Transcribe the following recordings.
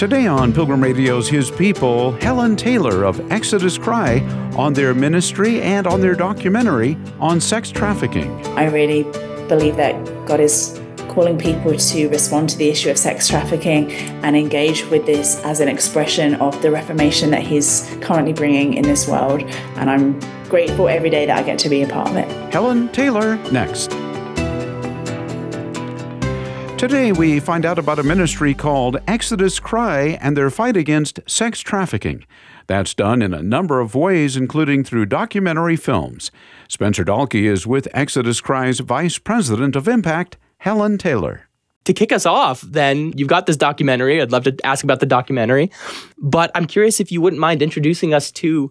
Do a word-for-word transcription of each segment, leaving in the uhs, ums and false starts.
Today on Pilgrim Radio's His People, Helen Taylor of Exodus Cry on their ministry and on their documentary on sex trafficking. I really believe that God is calling people to respond to the issue of sex trafficking and engage with this as an expression of the reformation that He's currently bringing in this world. And I'm grateful every day that I get to be a part of it. Helen Taylor, next. Today we find out about a ministry called Exodus Cry and their fight against sex trafficking. That's done in a number of ways, including through documentary films. Spencer Dalkey is with Exodus Cry's Vice President of Impact, Helen Taylor. To kick us off, then, you've got this documentary. I'd love to ask about the documentary. But I'm curious if you wouldn't mind introducing us to,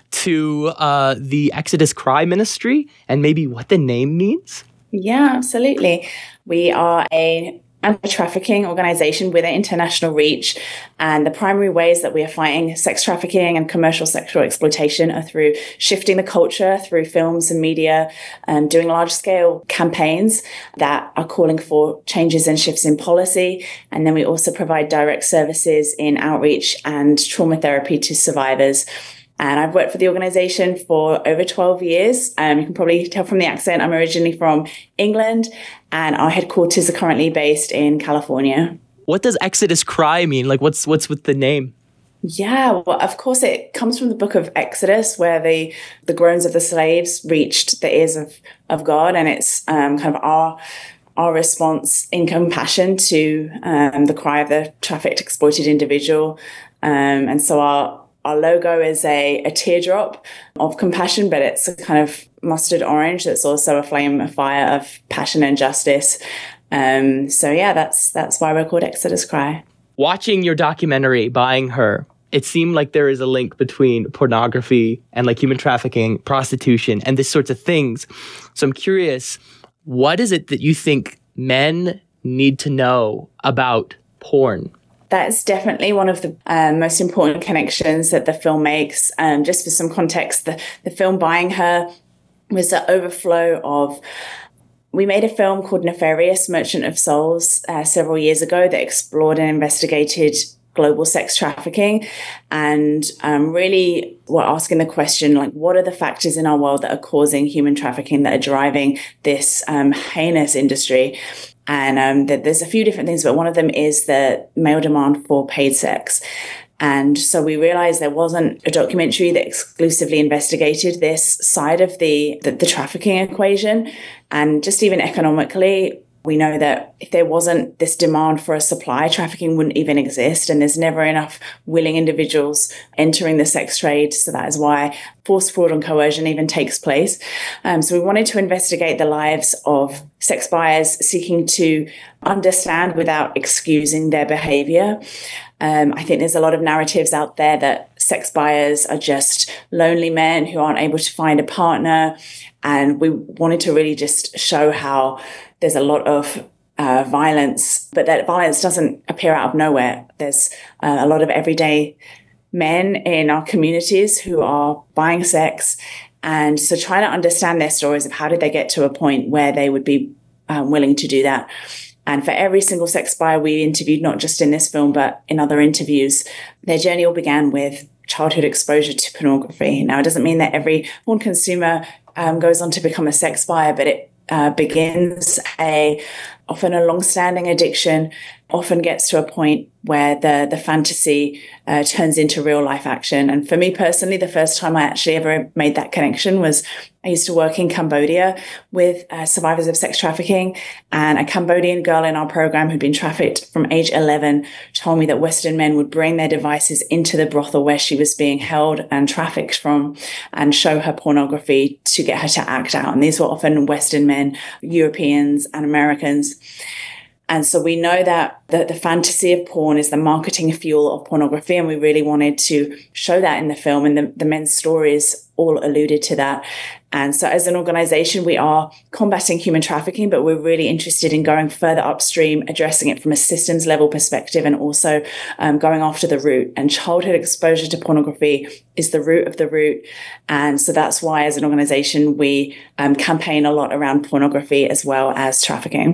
to uh, the Exodus Cry ministry and maybe what the name means. Yeah, absolutely. We are a anti-trafficking organization with an international reach, and the primary ways that we are fighting sex trafficking and commercial sexual exploitation are through shifting the culture through films and media and doing large-scale campaigns that are calling for changes and shifts in policy. And then we also provide direct services in outreach and trauma therapy to survivors. And I've worked for the organization for over twelve years. Um, you can probably tell from the accent, I'm originally from England, and our headquarters are currently based in California. What does Exodus Cry mean? Like, what's what's with the name? Yeah, well, of course, it comes from the book of Exodus, where the, the groans of the slaves reached the ears of, of God. And it's um, kind of our our response in compassion to um, the cry of the trafficked, exploited individual. Um, and so our Our logo is a, a teardrop of compassion, but it's a kind of mustard orange that's also a flame of fire of passion and justice. Um, so yeah, that's that's why we're called Exodus Cry. Watching your documentary, Buying Her, it seemed like there is a link between pornography and like human trafficking, prostitution, and this sorts of things. So I'm curious, what is it that you think men need to know about porn? That's definitely one of the uh, most important connections that the film makes. Um, just for some context, the, the film Buying Her was the overflow of... We made a film called Nefarious, Merchant of Souls, uh, several years ago that explored and investigated global sex trafficking. And um, really we're asking the question, like, what are the factors in our world that are causing human trafficking, that are driving this um, heinous industry? And um, that there's a few different things, but one of them is the male demand for paid sex. And so we realized there wasn't a documentary that exclusively investigated this side of the, the, the trafficking equation. And just even economically, we know that if there wasn't this demand for a supply, trafficking wouldn't even exist. And there's never enough willing individuals entering the sex trade. So that is why force, fraud, and coercion even takes place. Um, so we wanted to investigate the lives of sex buyers seeking to understand without excusing their behavior. Um, I think there's a lot of narratives out there that sex buyers are just lonely men who aren't able to find a partner. And we wanted to really just show how there's a lot of uh, violence, but that violence doesn't appear out of nowhere. There's uh, a lot of everyday men in our communities who are buying sex. And so trying to understand their stories of how did they get to a point where they would be um, willing to do that. And for every single sex buyer we interviewed, not just in this film, but in other interviews, their journey all began with childhood exposure to pornography. Now, it doesn't mean that every porn consumer um, goes on to become a sex buyer, but it uh, begins a often a long-standing addiction, often gets to a point where the, the fantasy uh, turns into real-life action. And for me personally, the first time I actually ever made that connection was I used to work in Cambodia with uh, survivors of sex trafficking, and a Cambodian girl in our program who'd been trafficked from age eleven told me that Western men would bring their devices into the brothel where she was being held and trafficked from and show her pornography to get her to act out. And these were often Western men, Europeans and Americans. And so we know that the, the fantasy of porn is the marketing fuel of pornography, and we really wanted to show that in the film, and the, the men's stories all alluded to that. And so as an organization, we are combating human trafficking, but we're really interested in going further upstream, addressing it from a systems level perspective, and also um, going after the root. And childhood exposure to pornography is the root of the root. And so that's why as an organization, we um, campaign a lot around pornography as well as trafficking.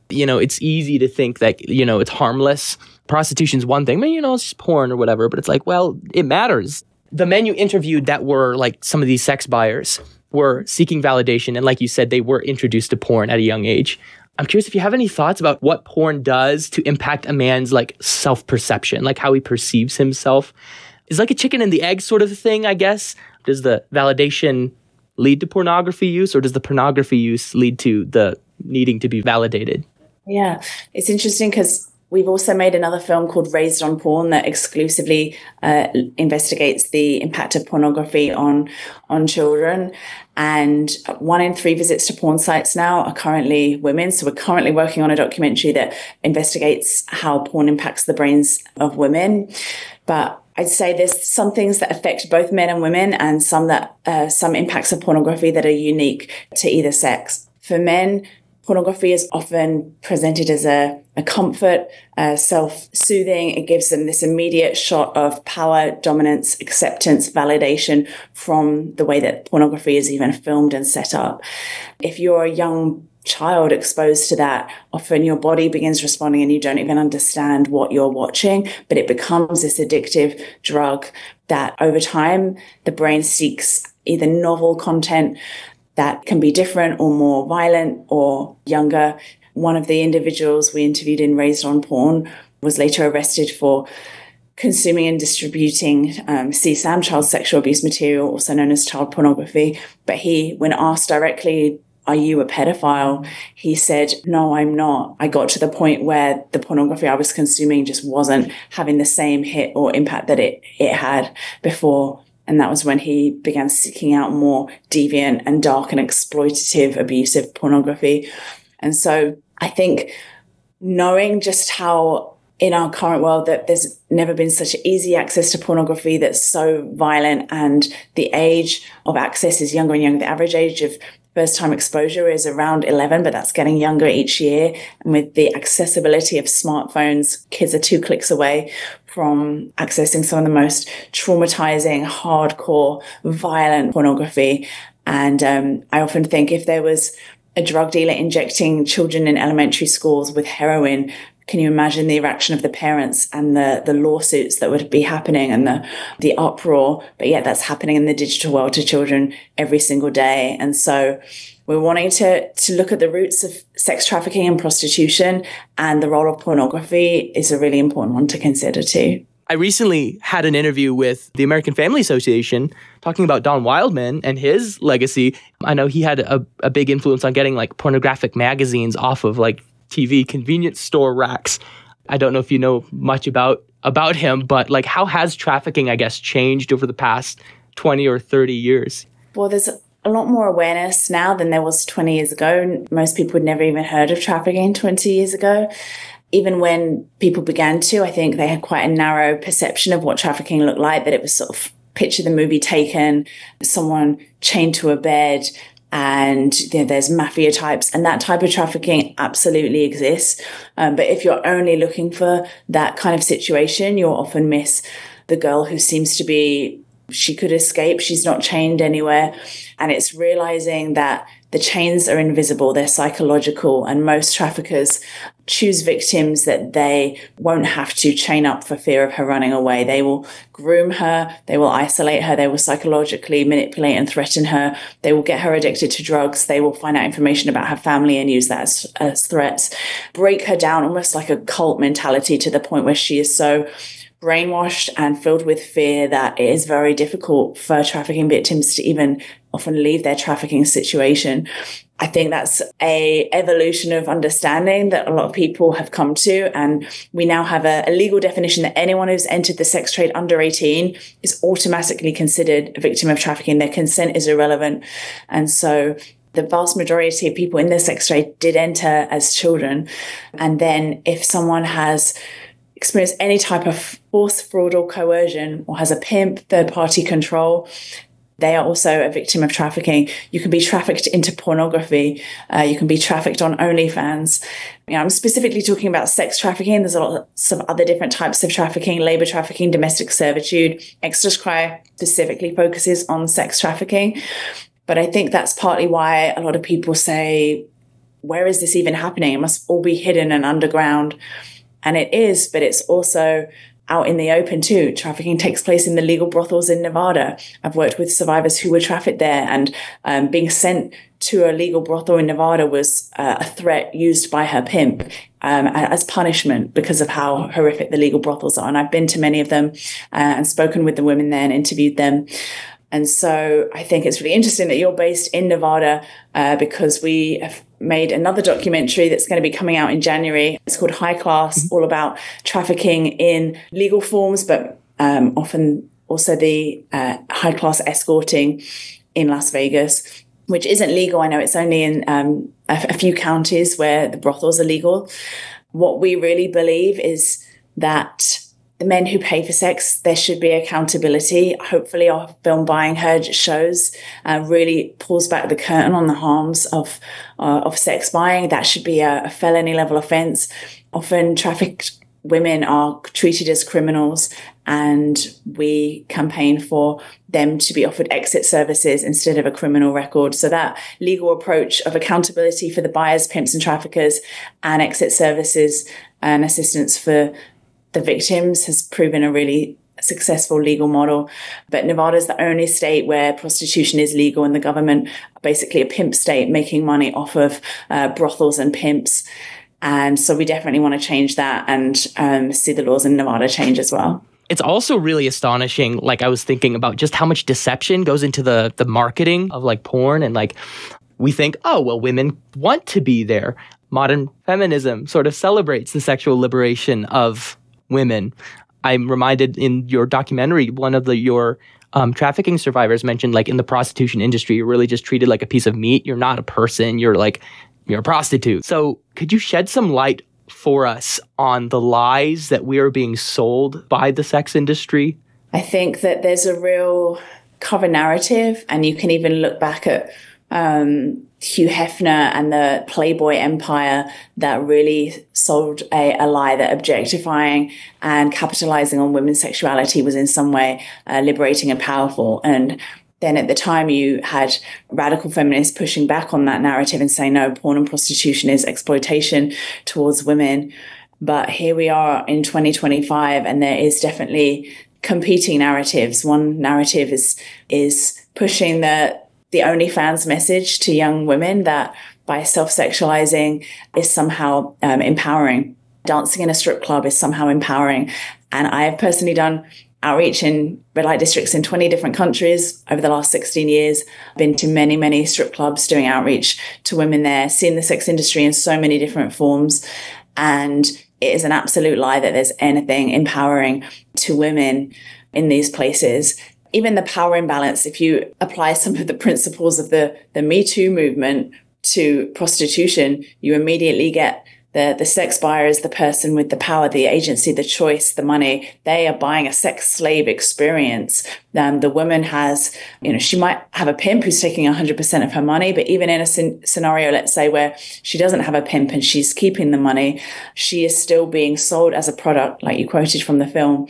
You know, it's easy to think that, you know, it's harmless. Prostitution's one thing, but, you know, it's just porn or whatever. But it's like, well, it matters. The men you interviewed that were like some of these sex buyers were seeking validation. And like you said, they were introduced to porn at a young age. I'm curious if you have any thoughts about what porn does to impact a man's like self-perception, like how he perceives himself. Is like a chicken and the egg sort of thing, I guess. Does the validation lead to pornography use, or does the pornography use lead to the needing to be validated? Yeah, it's interesting because we've also made another film called Raised on Porn that exclusively uh, investigates the impact of pornography on on children. And one in three visits to porn sites now are currently women. So we're currently working on a documentary that investigates how porn impacts the brains of women. But I'd say there's some things that affect both men and women, and some that uh, some impacts of pornography that are unique to either sex. For men, pornography is often presented as a, a comfort, uh, self-soothing. It gives them this immediate shot of power, dominance, acceptance, validation from the way that pornography is even filmed and set up. If you're a young child exposed to that, often your body begins responding and you don't even understand what you're watching, but it becomes this addictive drug that over time the brain seeks either novel content that can be different or more violent or younger. One of the individuals we interviewed in Raised on Porn was later arrested for consuming and distributing um, C SAM, child sexual abuse material, also known as child pornography. But he, when asked directly, "Are you a pedophile?" he said, "No, I'm not. I got to the point where the pornography I was consuming just wasn't having the same hit or impact that it, it had before." And that was when he began seeking out more deviant and dark and exploitative, abusive pornography. And so I think knowing just how in our current world that there's never been such easy access to pornography that's so violent, and the age of access is younger and younger. The average age of first-time exposure is around eleven, but that's getting younger each year. And with the accessibility of smartphones, kids are two clicks away from accessing some of the most traumatizing, hardcore, violent pornography. And um, I often think if there was a drug dealer injecting children in elementary schools with heroin, can you imagine the reaction of the parents and the, the lawsuits that would be happening and the, the uproar? But yet that's happening in the digital world to children every single day. And so we're wanting to, to look at the roots of sex trafficking and prostitution, and the role of pornography is a really important one to consider too. I recently had an interview with the American Family Association talking about Don Wildman and his legacy. I know he had a, a big influence on getting like pornographic magazines off of like T V convenience store racks. I don't know if you know much about about him, but like how has trafficking, I guess, changed over the past twenty or thirty years? Well, there's a lot more awareness now than there was twenty years ago. Most people had never even heard of trafficking twenty years ago. Even when people began to, I think they had quite a narrow perception of what trafficking looked like, that it was sort of picture the movie Taken, someone chained to a bed, and you know, there's mafia types, and that type of trafficking absolutely exists. Um, but if you're only looking for that kind of situation, you'll often miss the girl who seems to be, she could escape, she's not chained anywhere. And it's realizing that the chains are invisible, they're psychological, and most traffickers choose victims that they won't have to chain up for fear of her running away. They will groom her, they will isolate her, they will psychologically manipulate and threaten her, they will get her addicted to drugs, they will find out information about her family and use that as, as threats, break her down almost like a cult mentality to the point where she is so brainwashed and filled with fear that it is very difficult for trafficking victims to even often leave their trafficking situation. I think that's a evolution of understanding that a lot of people have come to, and we now have a, a legal definition that anyone who's entered the sex trade under eighteen is automatically considered a victim of trafficking. Their consent is irrelevant. And so the vast majority of people in the sex trade did enter as children. And then if someone has experience any type of force, fraud, or coercion, or has a pimp, third-party control, they are also a victim of trafficking. You can be trafficked into pornography. Uh, you can be trafficked on OnlyFans. You know, I'm specifically talking about sex trafficking. There's a lot of other different types of trafficking, labor trafficking, domestic servitude. Exodus Cry specifically focuses on sex trafficking. But I think that's partly why a lot of people say where is this even happening? It must all be hidden and underground. And it is, but it's also out in the open too. Trafficking takes place in the legal brothels in Nevada. I've worked with survivors who were trafficked there, and um, being sent to a legal brothel in Nevada was uh, a threat used by her pimp um, as punishment because of how horrific the legal brothels are. And I've been to many of them uh, and spoken with the women there and interviewed them. And so I think it's really interesting that you're based in Nevada uh, because we have made another documentary that's going to be coming out in January. It's called High Class, mm-hmm. all about trafficking in legal forms, but um, often also the uh, high class escorting in Las Vegas, which isn't legal. I know it's only in um, a, a few counties where the brothels are legal. What we really believe is that the men who pay for sex, there should be accountability. Hopefully our film Buying Her shows uh, really pulls back the curtain on the harms of uh, of sex buying. That should be a, a felony level offense. Often trafficked women are treated as criminals, and we campaign for them to be offered exit services instead of a criminal record. So that legal approach of accountability for the buyers, pimps and traffickers, and exit services and assistance for the victims has proven a really successful legal model. But Nevada is the only state where prostitution is legal, and the government, basically a pimp state, making money off of uh, brothels and pimps. And so we definitely want to change that and um, see the laws in Nevada change as well. It's also really astonishing. Like, I was thinking about just how much deception goes into the the marketing of like porn, and like we think, oh, well, women want to be there. Modern feminism sort of celebrates the sexual liberation of women. I'm reminded in your documentary, one of the your um, trafficking survivors mentioned, like, in the prostitution industry, you're really just treated like a piece of meat. You're not a person. You're like, you're a prostitute. So could you shed some light for us on the lies that we are being sold by the sex industry? I think that there's a real cover narrative, and you can even look back at um, Hugh Hefner and the Playboy empire that really sold a, a lie that objectifying and capitalizing on women's sexuality was in some way uh, liberating and powerful. And then at the time you had radical feminists pushing back on that narrative and saying, no, porn and prostitution is exploitation towards women. But here we are in twenty twenty-five, and there is definitely competing narratives. One narrative is is pushing the the OnlyFans message to young women that by self-sexualizing is somehow um, empowering. Dancing in a strip club is somehow empowering. And I have personally done outreach in red light districts in twenty different countries over the last sixteen years. I've been to many, many strip clubs doing outreach to women there, seen the sex industry in so many different forms. And it is an absolute lie that there's anything empowering to women in these places. Even the power imbalance, if you apply some of the principles of the, the Me Too movement to prostitution, you immediately get the, the sex buyer is the person with the power, the agency, the choice, the money. They are buying a sex slave experience. Um, the woman has, you know, she might have a pimp who's taking one hundred percent of her money, but even in a scen- scenario, let's say, where she doesn't have a pimp and she's keeping the money, she is still being sold as a product, like you quoted from the film.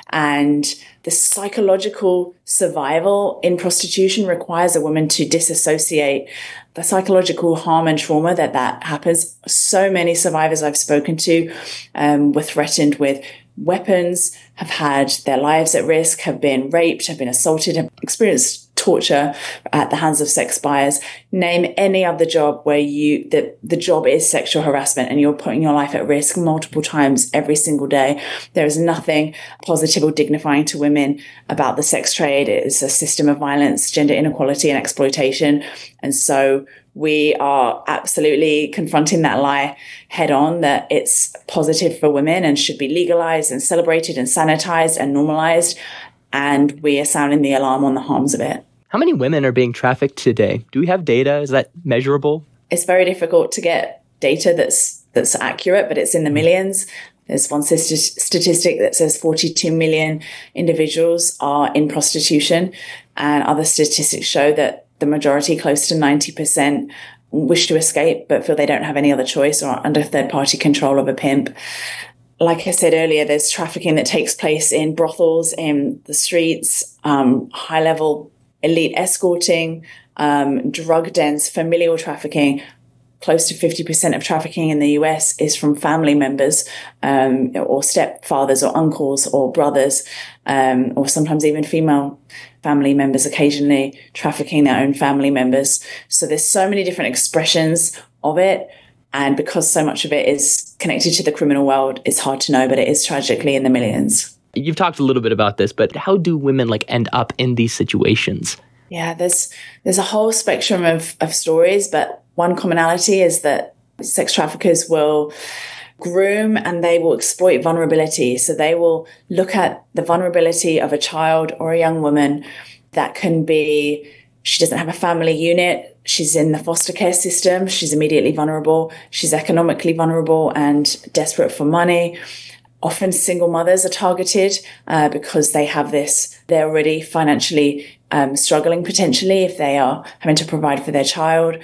And the psychological survival in prostitution requires a woman to disassociate. The psychological harm and trauma that that happens. So many survivors I've spoken to um, were threatened with weapons, have had their lives at risk, have been raped, have been assaulted, have experienced torture at the hands of sex buyers. Name any other job where you the, the job is sexual harassment and you're putting your life at risk multiple times every single day. There is nothing positive or dignifying to women about the sex trade. It is a system of violence, gender inequality and exploitation. And so we are absolutely confronting that lie head on, that it's positive for women and should be legalized and celebrated and sanitized and normalized. And we are sounding the alarm on the harms of it. How many women are being trafficked today? Do we have data? Is that measurable? It's very difficult to get data that's that's accurate, but it's in the millions. There's one statistic that says forty-two million individuals are in prostitution, and other statistics show that the majority, close to ninety percent, wish to escape but feel they don't have any other choice or are under third-party control of a pimp. Like I said earlier, there's trafficking that takes place in brothels, in the streets, um, high-level elite escorting, um, drug dens, familial trafficking. close to fifty percent of trafficking in the U S is from family members, um, or stepfathers or uncles or brothers, um, or sometimes even female family members occasionally trafficking their own family members. So there's so many different expressions of it. And because so much of it is connected to the criminal world, it's hard to know, but it is tragically in the millions. You've talked a little bit about this, but how do women like end up in these situations? Yeah, there's there's a whole spectrum of, of stories, but one commonality is that sex traffickers will groom and they will exploit vulnerability. So they will look at the vulnerability of a child or a young woman that can be, she doesn't have a family unit, she's in the foster care system, she's immediately vulnerable, she's economically vulnerable and desperate for money. Often single mothers are targeted uh, because they have this, they're already financially um, struggling potentially if they are having to provide for their child.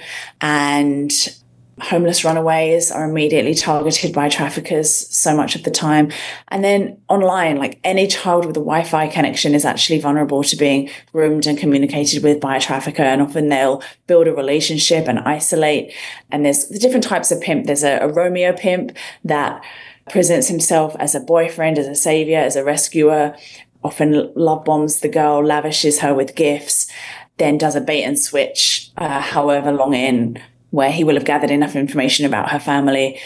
And homeless runaways are immediately targeted by traffickers so much of the time. And then online, like any child with a Wi-Fi connection is actually vulnerable to being groomed and communicated with by a trafficker. And often they'll build a relationship and isolate. And there's the different types of pimp. There's a, a Romeo pimp that presents himself as a boyfriend, as a savior, as a rescuer, often love bombs the girl, lavishes her with gifts, then does a bait and switch, uh, however long in, where he will have gathered enough information about her family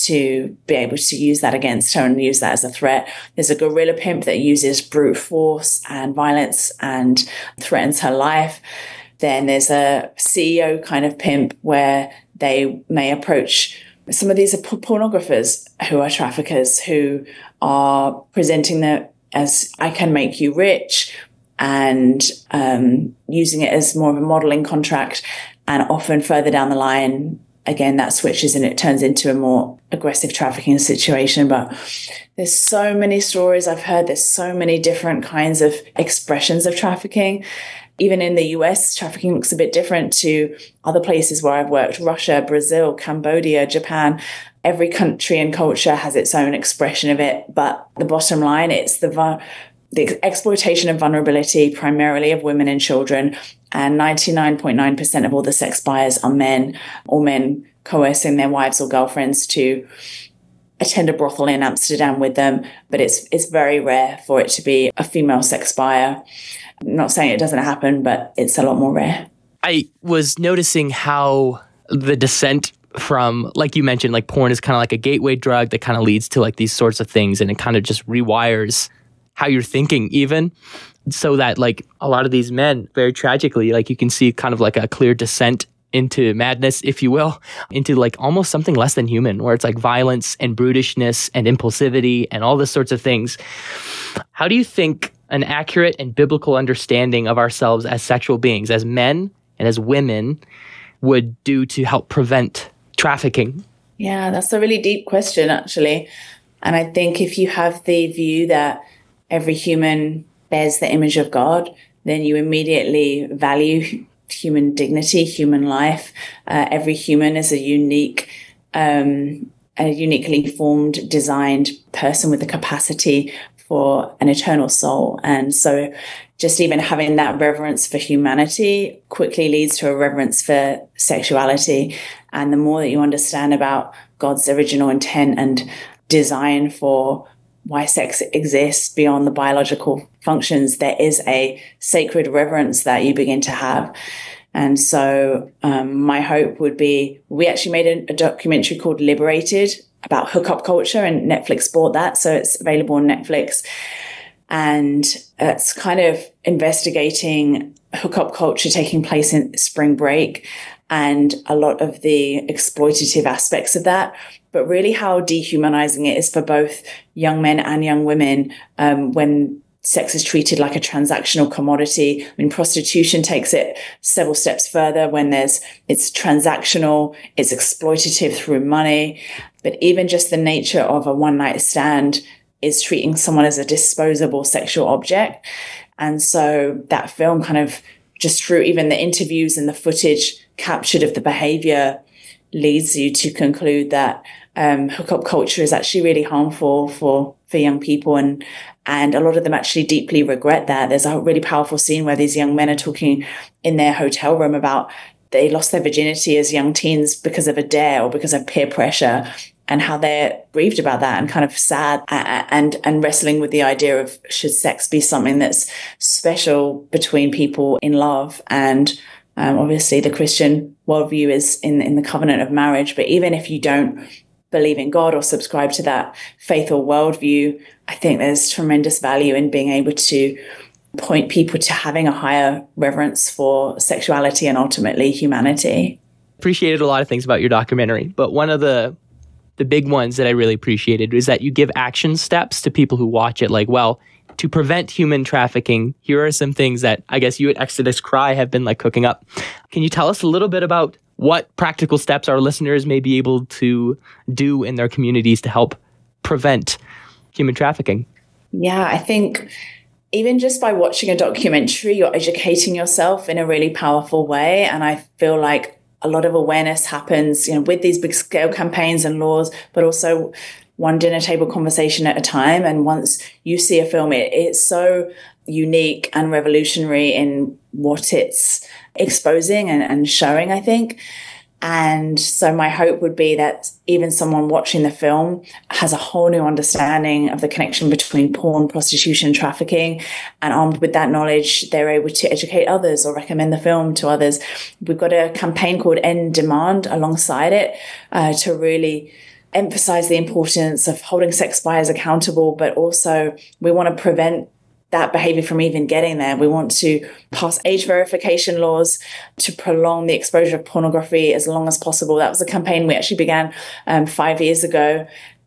to be able to use that against her and use that as a threat. There's a guerrilla pimp that uses brute force and violence and threatens her life. Then there's a C E O kind of pimp where they may approach. Some of these are pornographers who are traffickers who are presenting that as, I can make you rich, and um, using it as more of a modeling contract. And often further down the line, again, that switches and it turns into a more aggressive trafficking situation. But there's so many stories I've heard. There's so many different kinds of expressions of trafficking. Even in the U S, trafficking looks a bit different to other places where I've worked. Russia, Brazil, Cambodia, Japan. Every country and culture has its own expression of it. But the bottom line, it's the the exploitation of vulnerability, primarily of women and children. And ninety-nine point nine percent of all the sex buyers are men, or men coercing their wives or girlfriends to attend a brothel in Amsterdam with them. But it's it's very rare for it to be a female sex buyer. I'm not saying it doesn't happen, but it's a lot more rare. I was noticing how the descent from, like you mentioned, like porn is kind of like a gateway drug that kind of leads to like these sorts of things, and it kind of just rewires how you're thinking even, so that like a lot of these men, very tragically, like you can see kind of like a clear descent into madness, if you will, into like almost something less than human, where it's like violence and brutishness and impulsivity and all this sorts of things. How do you think an accurate and biblical understanding of ourselves as sexual beings, as men and as women, would do to help prevent trafficking? Yeah, that's a really deep question, actually. And I think if you have the view that every human bears the image of God, then you immediately value human dignity, human life. Uh, every human is a unique, um, a uniquely formed, designed person with the capacity for an eternal soul. And so just even having that reverence for humanity quickly leads to a reverence for sexuality. And the more that you understand about God's original intent and design for why sex exists beyond the biological functions, there is a sacred reverence that you begin to have. And so um, my hope would be, we actually made a, a documentary called Liberated about hookup culture, and Netflix bought that. So it's available on Netflix. And it's kind of investigating hookup culture taking place in spring break and a lot of the exploitative aspects of that, but really how dehumanizing it is for both young men and young women um, when sex is treated like a transactional commodity. I mean, prostitution takes it several steps further when there's it's transactional, it's exploitative through money. But even just the nature of a one-night stand is treating someone as a disposable sexual object. And so that film kind of, just through even the interviews and the footage captured of the behavior, leads you to conclude that um, hookup culture is actually really harmful for, for young people. And, and a lot of them actually deeply regret that. There's a really powerful scene where these young men are talking in their hotel room about they lost their virginity as young teens because of a dare or because of peer pressure, and how they're grieved about that and kind of sad and and wrestling with the idea of, should sex be something that's special between people in love? And um, obviously the Christian worldview is in, in the covenant of marriage. But even if you don't believe in God or subscribe to that faith or worldview, I think there's tremendous value in being able to point people to having a higher reverence for sexuality and ultimately humanity. Appreciated a lot of things about your documentary, but one of the the big ones that I really appreciated is that you give action steps to people who watch it, like, well, to prevent human trafficking, here are some things that I guess you at Exodus Cry have been like cooking up. Can you tell us a little bit about what practical steps our listeners may be able to do in their communities to help prevent human trafficking? Yeah, I think even just by watching a documentary, you're educating yourself in a really powerful way. And I feel like a lot of awareness happens, you know, with these big scale campaigns and laws, but also one dinner table conversation at a time. And once you see a film, it, it's so unique and revolutionary in what it's exposing and, and showing, I think. And so my hope would be that even someone watching the film has a whole new understanding of the connection between porn, prostitution, trafficking, and armed with that knowledge, they're able to educate others or recommend the film to others. We've got a campaign called End Demand alongside it uh, to really emphasize the importance of holding sex buyers accountable, but also we want to prevent that behavior from even getting there. We want to pass age verification laws to prolong the exposure of pornography as long as possible. That was a campaign we actually began um, five years ago.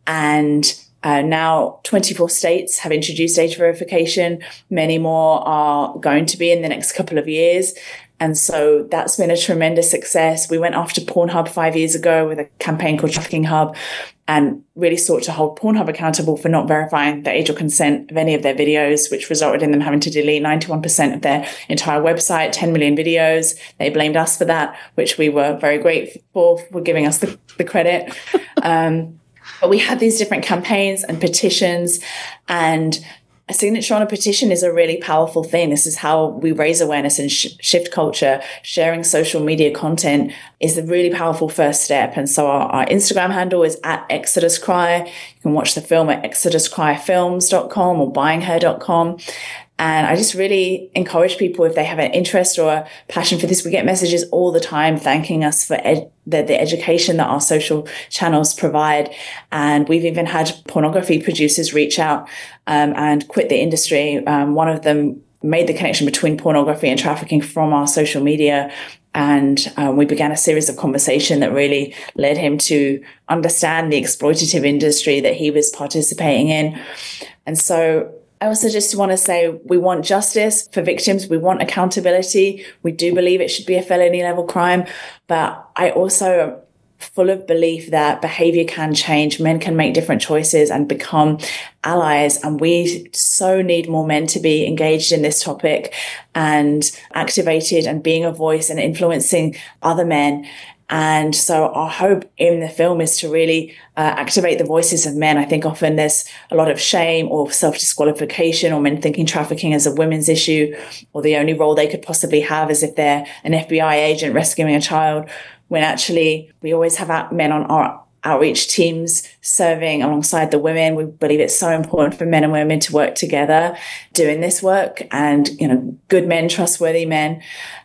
And uh, now twenty-four states have introduced age verification. Many more are going to be in the next couple of years. And so that's been a tremendous success. We went after Pornhub five years ago with a campaign called Trafficking Hub and really sought to hold Pornhub accountable for not verifying the age or consent of any of their videos, which resulted in them having to delete ninety-one percent of their entire website, ten million videos. They blamed us for that, which we were very grateful for giving us the, the credit. Um, but we had these different campaigns and petitions, and a signature on a petition is a really powerful thing. This is how we raise awareness and sh- shift culture. Sharing social media content is a really powerful first step. And so our, our Instagram handle is at Exodus Cry. You can watch the film at exodus cry films dot com or buying her dot com. And I just really encourage people, if they have an interest or a passion for this, we get messages all the time thanking us for ed- the, the education that our social channels provide. And we've even had pornography producers reach out um, and quit the industry. Um, one of them made the connection between pornography and trafficking from our social media. And um, we began a series of conversation that really led him to understand the exploitative industry that he was participating in. And so I also just want to say we want justice for victims. We want accountability. We do believe it should be a felony level crime. But I also am full of belief that behavior can change. Men can make different choices and become allies. And we so need more men to be engaged in this topic and activated and being a voice and influencing other men. And so our hope in the film is to really uh, activate the voices of men. I think often there's a lot of shame or self-disqualification, or men thinking trafficking is a women's issue, or the only role they could possibly have is if they're an F B I agent rescuing a child, when actually we always have men on our outreach teams serving alongside the women. We believe it's so important for men and women to work together doing this work, and, you know, good men, trustworthy men.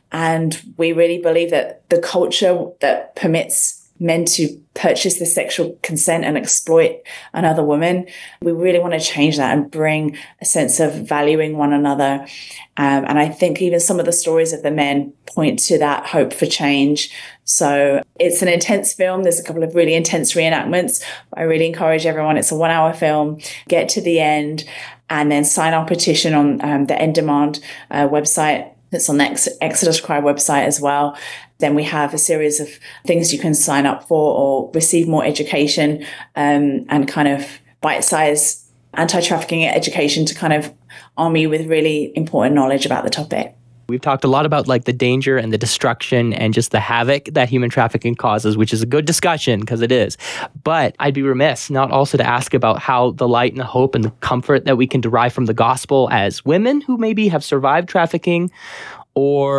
And we really believe that the culture that permits men to purchase the sexual consent and exploit another woman, we really want to change that and bring a sense of valuing one another. Um, and I think even some of the stories of the men point to that hope for change. So it's an intense film. There's a couple of really intense reenactments. I really encourage everyone. It's a one hour film. Get to the end and then sign our petition on um, the End Demand uh, website. It's on the Ex- Exodus Cry website as well. Then we have a series of things you can sign up for or receive more education um, and kind of bite-sized anti-trafficking education to kind of arm you with really important knowledge about the topic. We've talked a lot about like the danger and the destruction and just the havoc that human trafficking causes, which is a good discussion because it is. But I'd be remiss not also to ask about how the light and the hope and the comfort that we can derive from the gospel as women who maybe have survived trafficking or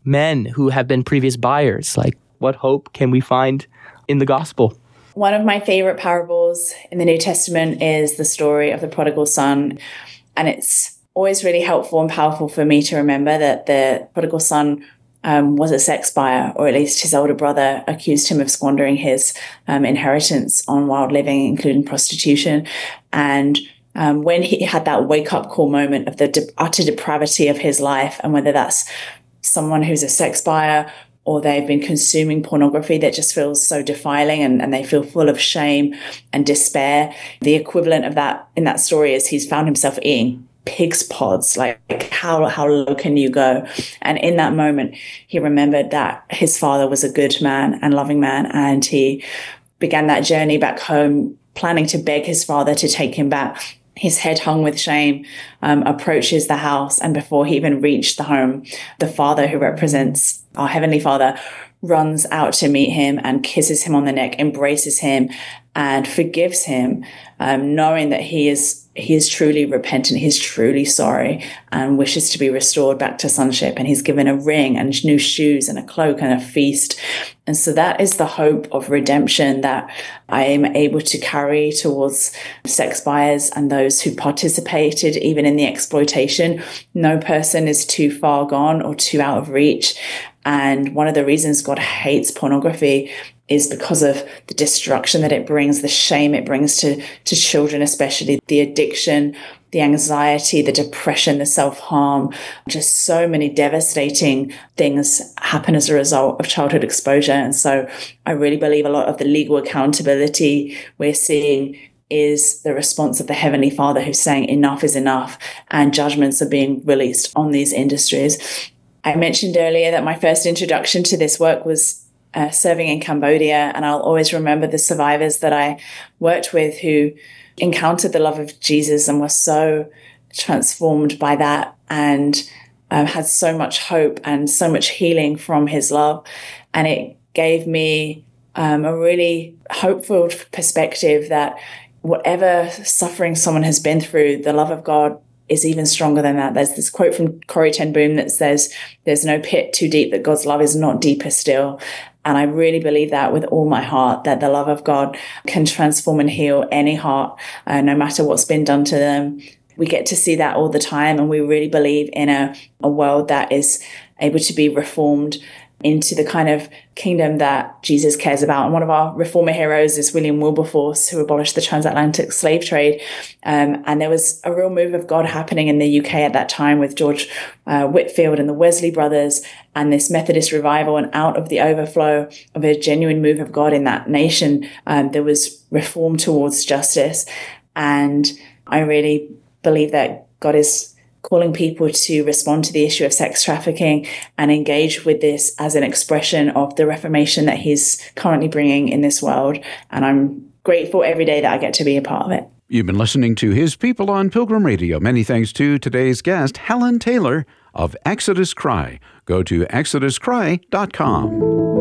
men who have been previous buyers? Like, what hope can we find in the gospel? One of my favorite parables in the New Testament is the story of the prodigal son. And it's always really helpful and powerful for me to remember that the prodigal son um, was a sex buyer, or at least his older brother accused him of squandering his um, inheritance on wild living, including prostitution. And um, when he had that wake-up call moment of the de- utter depravity of his life, and whether that's someone who's a sex buyer or they've been consuming pornography that just feels so defiling, and, and they feel full of shame and despair, the equivalent of that in that story is he's found himself eating pig's pods. Like, how how low can you go? And in that moment, he remembered that his father was a good man and loving man, and he began that journey back home, planning to beg his father to take him back. His head hung with shame, um, approaches the house, and before he even reached the home, the father, who represents our Heavenly Father, runs out to meet him and kisses him on the neck, embraces him, and forgives him, um, knowing that he is he is truly repentant, he's truly sorry, and wishes to be restored back to sonship. And he's given a ring and new shoes and a cloak and a feast. And so that is the hope of redemption that I am able to carry towards sex buyers and those who participated even in the exploitation. No person is too far gone or too out of reach. And one of the reasons God hates pornography is because of the destruction that it brings, the shame it brings to, to children, especially the addiction, the anxiety, the depression, the self-harm. Just so many devastating things happen as a result of childhood exposure. And so I really believe a lot of the legal accountability we're seeing is the response of the Heavenly Father, who's saying enough is enough, and judgments are being released on these industries. I mentioned earlier that my first introduction to this work was Uh, serving in Cambodia, and I'll always remember the survivors that I worked with who encountered the love of Jesus and were so transformed by that, and um, had so much hope and so much healing from his love. And it gave me um, a really hopeful perspective that whatever suffering someone has been through, the love of God is even stronger than that. There's this quote from Corrie ten Boom that says, "There's no pit too deep that God's love is not deeper still." And I really believe that with all my heart, that the love of God can transform and heal any heart, uh, no matter what's been done to them. We get to see that all the time, and we really believe in a, a world that is able to be reformed into the kind of kingdom that Jesus cares about. And one of our reformer heroes is William Wilberforce, who abolished the transatlantic slave trade. Um, and there was a real move of God happening in the U K at that time with George uh, Whitefield and the Wesley brothers and this Methodist revival. And out of the overflow of a genuine move of God in that nation, um, there was reform towards justice. And I really believe that God is calling people to respond to the issue of sex trafficking and engage with this as an expression of the reformation that he's currently bringing in this world. And I'm grateful every day that I get to be a part of it. You've been listening to His People on Pilgrim Radio. Many thanks to today's guest, Helen Taylor of Exodus Cry. Go to exodus cry dot com.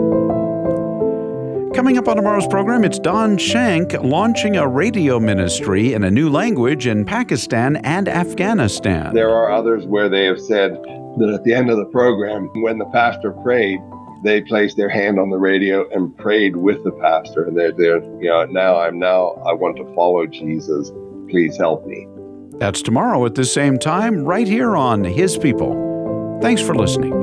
Coming up on tomorrow's program, it's Don Shank launching a radio ministry in a new language in Pakistan and Afghanistan. There are others where they have said that at the end of the program, when the pastor prayed, they placed their hand on the radio and prayed with the pastor. And they're, they're you know, now I'm now, I want to follow Jesus. Please help me. That's tomorrow at the same time, right here on His People. Thanks for listening.